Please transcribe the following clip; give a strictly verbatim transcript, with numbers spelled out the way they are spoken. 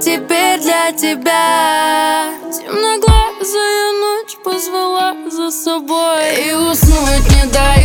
теперь для тебя. Темноглазая ночь позвала за собой, и уснуть не дай.